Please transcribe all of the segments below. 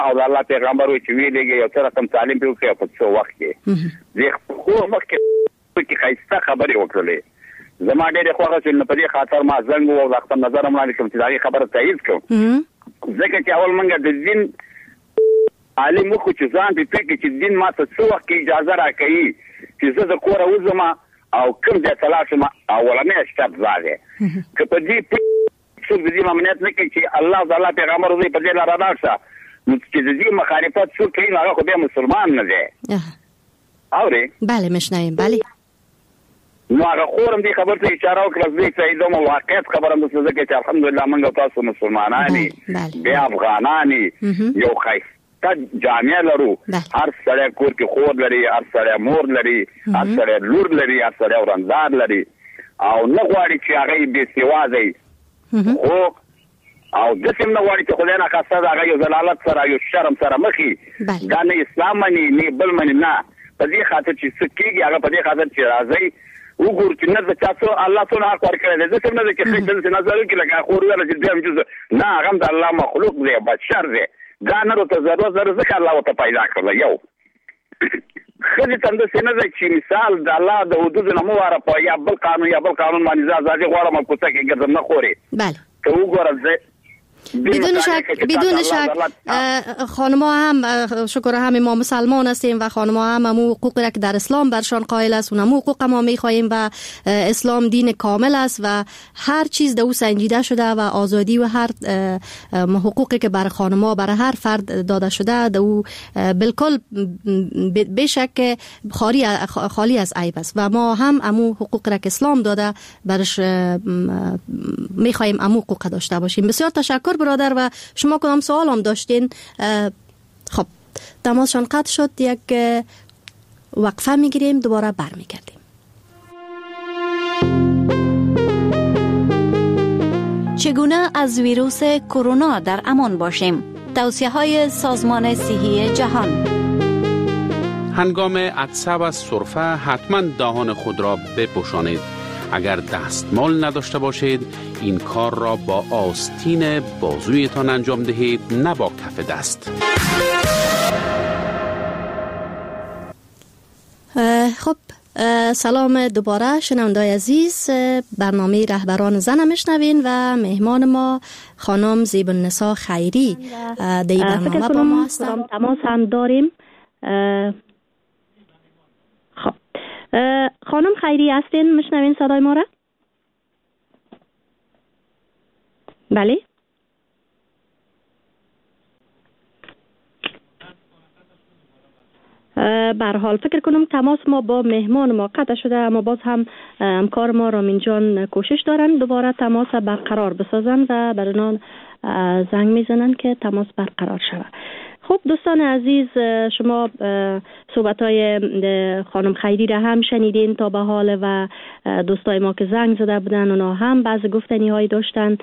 او الله پیغمبر وی چې ویلېږي یو څه رقم تعلیم به وکړي په څو وخت کې زه خو مخکې خایسته خبرې وکړلې زما ډېر خوښه چې په دې خاطر ما زنګ او وخت نظر مړاندې کوم چې دا خبره تایید کوم ځکه چې اول منګه د دین عالم مخ چې ځان دې پکې چې دین ما ته څو وخت اجازه راکړي چې زه د کور وځم او کوم ځای ته لاړ شم اولنې شرط دا دی که په دې څو دې ممنوعیت نه کوي چې الله تعالی پیغمبر دې په دې لار راځي نو چې دې مخالفت شو کوي هغه خو به مسلمان نه دی اوري بله میشنویم بله نو هغه خورم دې خبر ته اشاره وکړه چې ایدوم واقعیت خبره مو څه چې الحمدلله موږ تاسو مسلمانانی بیا افغانانی یو خیس تا جامعه لرو هر سړی کور کې خور لري هر سړی مور لري هر سړی لور لري هر سړی ورندار لري او نه غواړي چې هغه بې سوادي خو او د څه نه غواړي چې خدای نه خاصه هغه یو ضلالت سره یو شرم سره مخي دا نه اسلام نه بل منی نه په دې خاطر چې سکیږي هغه په دې خاطر چې راځي وګور چې نه تاسو الله تعالی حق ورکړي د څه نه چې خپل نظر کې لګا خور ولا چې دې جزء نه هغه د الله مخلوق دی بشر دی دا نه ته ضرورت ځکه الله ته پیدا کړل یو خځه تند سینه چې مثال د الله د حدود نه مو واره په یا بل قانون باندې ځاځي غواړم کوڅه کې ګرځم نه خوري بله ته وګوره بدون شک خانم‌ها هم شکر هم ما مسلمان هستیم و خانم‌ها هم حقوق را که در اسلام برشان قائل است اونم حقوق ما می‌خواهیم و اسلام دین کامل است و هر چیز در او سنجیده شده و آزادی و هر حقوقی که بر خانم‌ها برای هر فرد داده شده در او بالکل بشک خالی از عیب است و ما هم امو حقوق را که اسلام داده برش می‌خواهیم امو حقوق داشته باشیم. بسیار تشکر برادر و شما کدام سوال هم داشتین؟ خب تماسشان قطع شد، یک وقفه میگیریم دوباره برمیگردیم. چگونه از ویروس کرونا در امان باشیم؟ توصیه‌های سازمان صحی جهان. هنگام عطسه و سرفه حتما دهان خود را بپوشانید. اگر دستمال نداشته باشید این کار را با آستین بازویتان انجام دهید، نه با کف دست. خب سلام دوباره شنوندای عزیز، برنامه رهبران زن میشنوین و مهمان ما خانم زیبالنسا خیری در این برنامه با ما هستن. تماس هم داریم. خب خانم خیری هستین؟ میشنوین صدای ما را؟ بله. بر حال فکر کنم تماس ما با مهمان ما قطع شده، اما باز هم همکار ما رامین جان کوشش دارن دوباره تماس برقرار بسازن و برنامه زنگ میزنن که تماس برقرار شود. خب دوستان عزیز، شما صحبت‌های خانم خیری را هم شنیدین تا به حال و دوستای ما که زنگ زده بودن اونا هم بعض گفتنی‌هایی داشتن.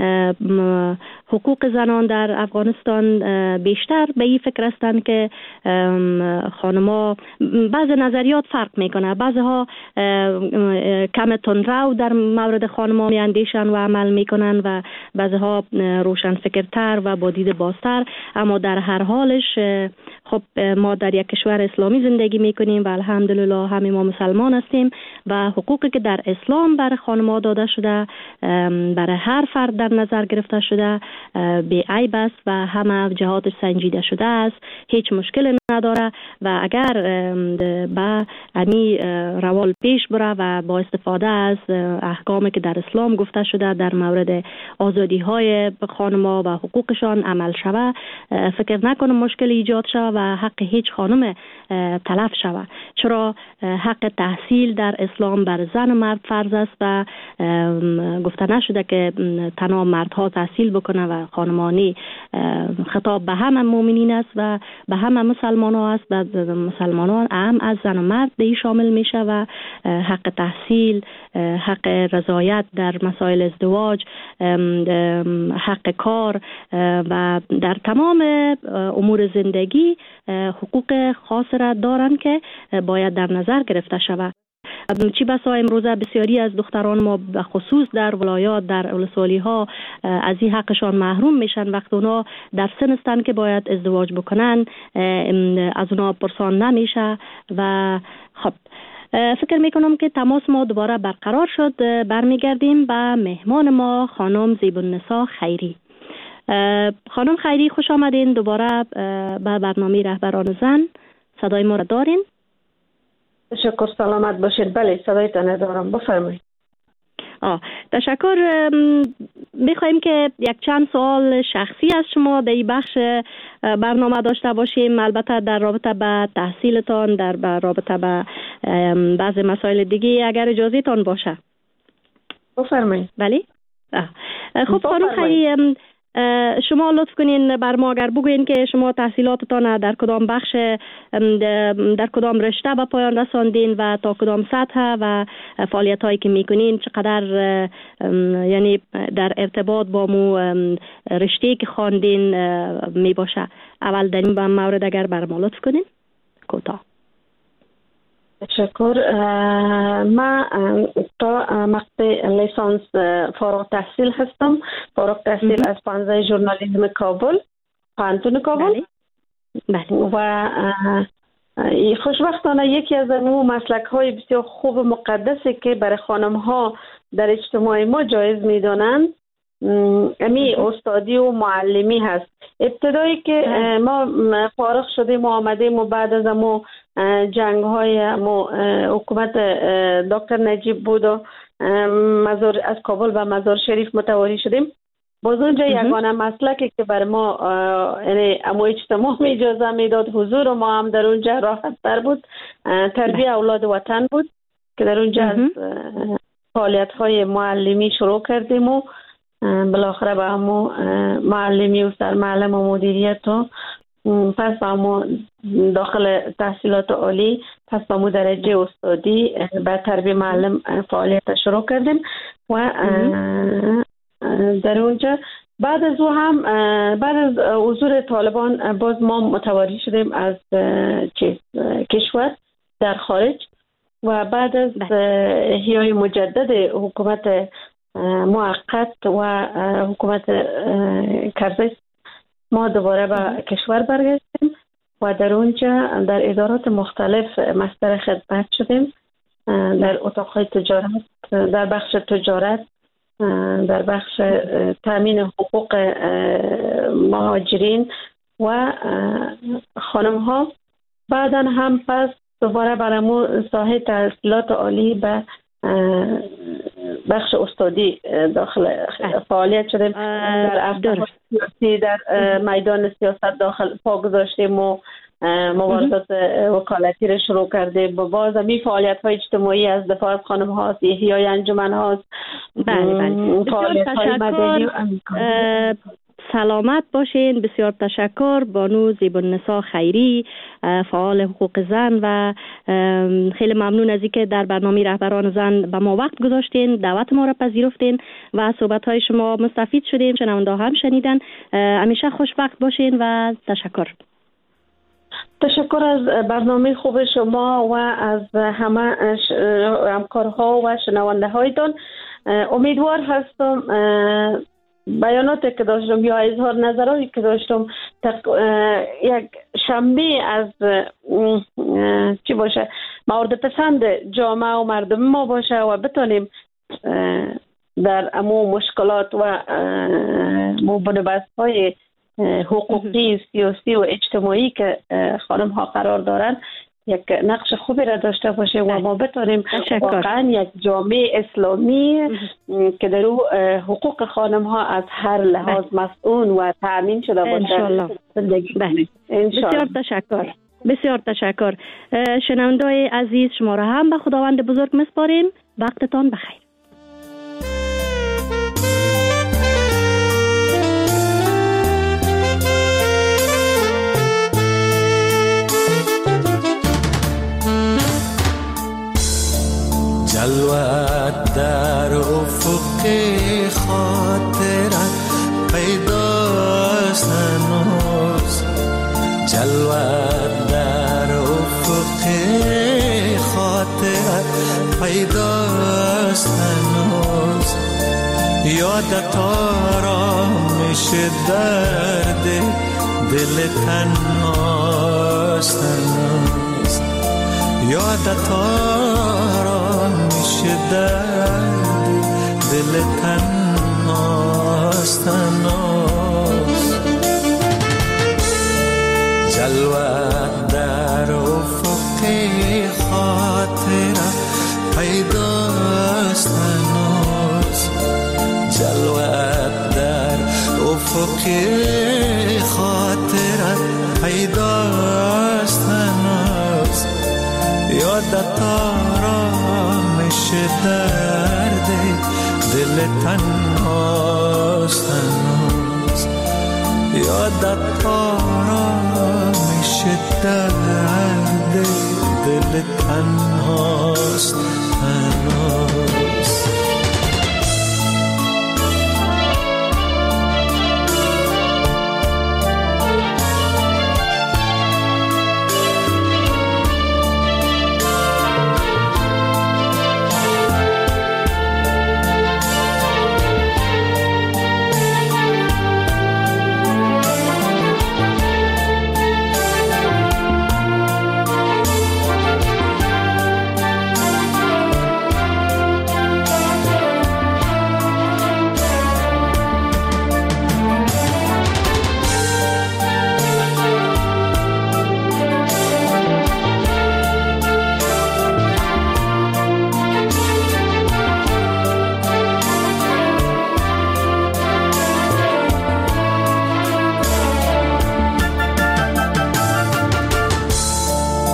حقوق زنان در افغانستان بیشتر به این فکر هستند که خانم‌ها بعض نظریات فرق میکنه، بعضها کم تندرو در مورد خانم‌ها میاندیشن و عمل میکنن و بعضها روشن فکرتر و با دید بازتر. اما در هر حالش خب ما در یک کشور اسلامی زندگی میکنیم و الحمدلله همه ما مسلمان هستیم و حقوقی که در اسلام برای خانم‌ها داده شده برای هر فرد در نظر گرفته شده بی عیب است و همه جهاتش سنجیده شده است، هیچ مشکل نداره و اگر با امی روال پیش بره و با استفاده از احکامی که در اسلام گفته شده در مورد آزادی های خانم‌ها و حقوقشان عمل شوه، فکر نکنم مشکل ایجاد شوه و حق هیچ خانم تلف شوه. چرا حق تحصیل در اسلام بر زن و مرد فرض است و گفته نشده که تنها مردها تحصیل بکنه و خانمانی. خطاب به همه مؤمنین است و به همه مسلمان ها است و مسلمانان هم از زن و مرد به این شامل میشه و حق تحصیل، حق رضایت در مسائل ازدواج، حق کار و در تمام امور زندگی حقوق خاص را دارن که باید در نظر گرفته شود. چی بسا امروزه بسیاری از دختران ما به خصوص در ولایات، در ولسوالی ها از این حقشان محروم میشن. وقت اونا در سن هستن که باید ازدواج بکنن از اونا پرسان نمیشه. و خب فکر میکنم که تماس ما دوباره برقرار شد. برمیگردیم به مهمان ما خانم زیبالنسا خیری. خانم خیری خوش آمدین دوباره به برنامه رهبران زن. صدای ما را دارین؟ تشکر، سلامت باشید. بله صدایتان دارم، بفرمایید. تشکر. میخوایم که یک چند سوال شخصی از شما در این بخش برنامه داشته باشیم، البته در رابطه به تحصیلتان، در رابطه به بعض مسائل دیگه اگر اجازه تان باشه. بفرمایید. بله. خب خانم خیری، شما لطف کنین بر ما اگر بگوین که شما تحصیلاتتان در کدام بخش، در کدام رشته به پایان رساندین و تا کدام سطح و فعالیت هایی که میکنین چقدر یعنی در ارتباط با مو رشته که خواندین می باشه. اول در این مورد اگر بر ما لطف کنین کوتاه. تشکر. ما تا مقطع لیسانس فارغ تحصیل هستم. فارغ تحصیل از پانزه ژورنالیسم کابل، پانتون کابل. بله. و خوشبختانه یکی از اون مسلک های بسیار خوب و مقدسی که برای خانم ها در اجتماع ما جایز میدانند امی استادی و معلمی هست. ابتدایی که ما فارغ شدیم و آمدیم و بعد از امو جنگ های حکومت دکتر نجیب بود و از کابل به مزار شریف متواری شدیم، باز اونجا یگانه مسلکی که بر ما یعنی امو اجتماع اجازه میداد حضور ما هم در اونجا راحت تر بود، تربیت اولاد وطن بود که در اونجا از فعالیت های معلمی شروع کردیم و بالاخره به همو معلمی و سرمعلم و مدیریت و پس به همو داخل تحصیلات عالی، پس به همو درجه استادی به تربیت معلم فعالیت شروع کردیم و در اونجا بعد از او هم بعد از حضور طالبان باز ما متواری شدیم از کشور در خارج و بعد از احیای مجدد حکومت موقت و حکومت کرزی ما دوباره به کشور برگشتیم و در اونجا در ادارات مختلف مستر خدمت شدیم، در اتاقهای تجارت، در بخش تجارت، در بخش تامین حقوق مهاجرین و خانم ها. بعدا هم پس دوباره برامو ساحه تحصیلات عالی به بخش استادی داخل فعالیت شدیم. در افکار سیاسی در میدان سیاست داخل پا گذاشتیم و مبارزات وکالتی رو شروع کردیم. باز می فعالیت های اجتماعی از دفاع از خانم هاست، احیای انجمن هاست. بله. فعالیت های مدنی. سلامت باشین. بسیار تشکر. بانو زیبالنسا خیری، فعال حقوق زن، و خیلی ممنون از اینکه در برنامه رهبران زن به ما وقت گذاشتین، دعوت ما را پذیرفتین و صحبت های شما مستفید شدیم، شنونده هم شنیدن. همیشه خوشبخت باشین و تشکر. تشکر از برنامه خوب شما و از همه همکارها و شنونده هایتان. امیدوار هستم بیاناتی که داشتم یا اظهار نظراتی که داشتم یک شنبه از چی باشه مورد پسند جامعه و مردم ما باشه و بتونیم در امو مشکلات و بنبست های حقوقی، سیاسی و اجتماعی که خانم ها قرار دارن یک نقش خوبی را داشته باشه و ما بتونیم واقعا یک جامعه اسلامی که در او حقوق خانم ها از هر لحاظ مسئول و تامین شده باشه. بسیار تشکر. بسیار تشکر. شنونده‌های عزیز، شما را هم به خداوند بزرگ میسپاریم. وقتتان بخیر. جلوت در افق خاطرت پیداست هنوز، جلوت در افق خاطرت پیداست هنوز، یادت آرامش درد دل تنهاست هنوز، یادت آرامش درد دل تنهاست هنوز. جلوت در افق خاطره پیداست هنوز، جلوت در افق خاطره پیداست هنوز، یادت آرامش درد دل تنهاست هنوز، یادت آرامش درد دل تنهاست هنوز.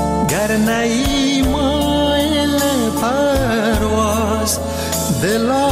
نی مایل پرواز دل